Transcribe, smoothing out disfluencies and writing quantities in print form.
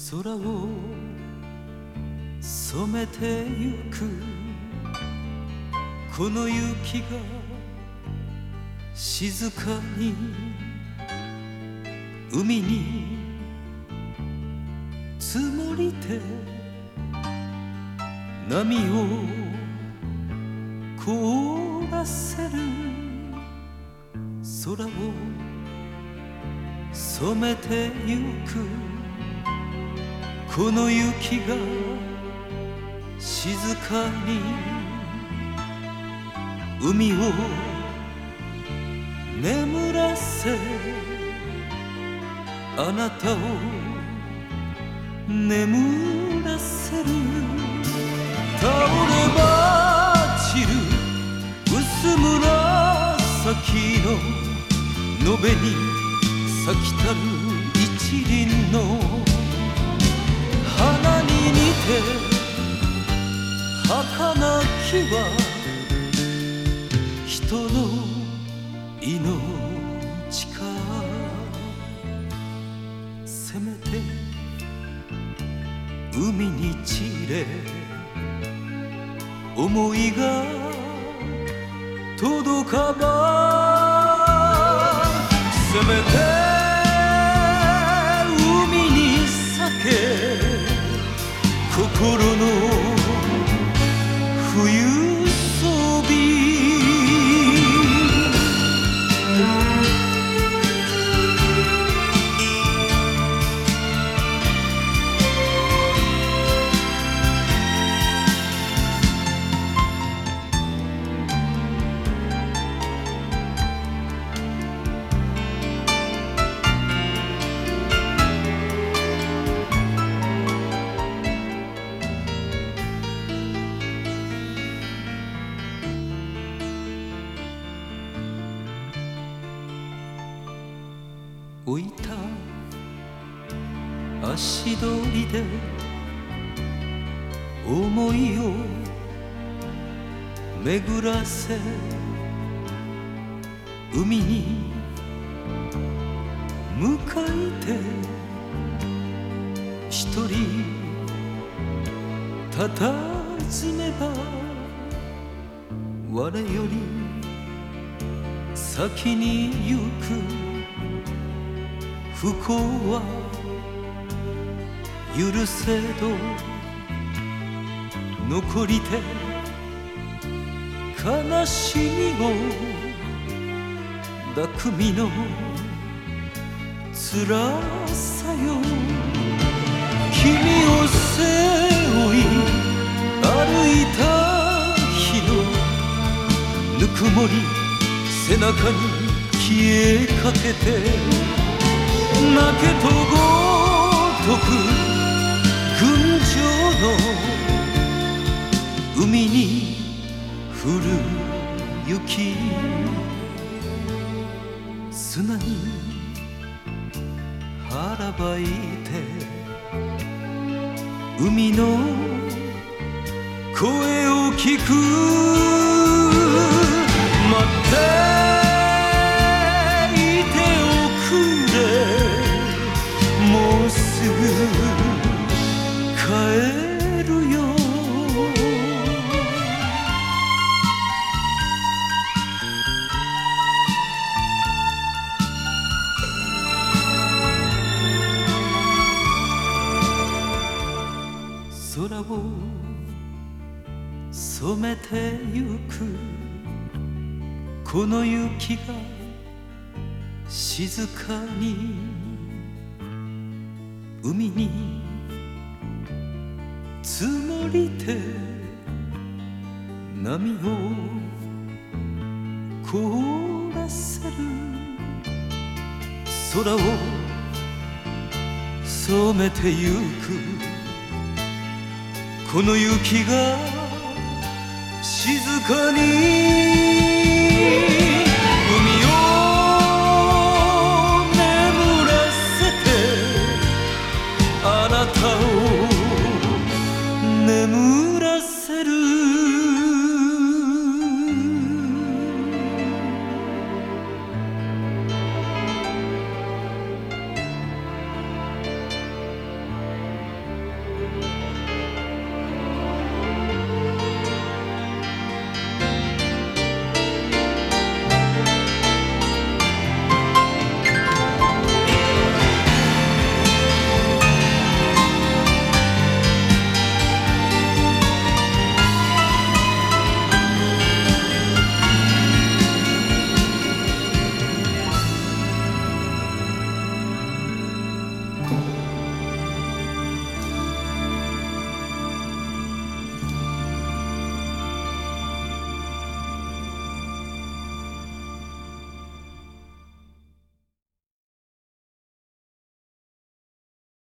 空を染めてゆくこの雪が静かに海に積もりて波を凍らせる空を染めてゆくこの雪が静かに海を眠らせあなたを眠らせる倒れ落ちる薄紫の延べに咲きたる一輪の花に似て儚きは人の命かせめて海に散れ思いが届かばせめて海に咲け心の冬そび置いた足取りで思いを巡らせ海に向かいて一人佇めば我より先に行く不幸は許せど残りて悲しみを抱く身の辛さよ君を背負い歩いた日のぬくもり背中に消えかけて負けとごとく群青の海に降る雪砂に腹ばいて海の声を聞く待って帰るよ空を染めてゆくこの雪が静かに海に積もりて波を凍らせる空を染めてゆくこの雪が静かに海を眠らせてあなたを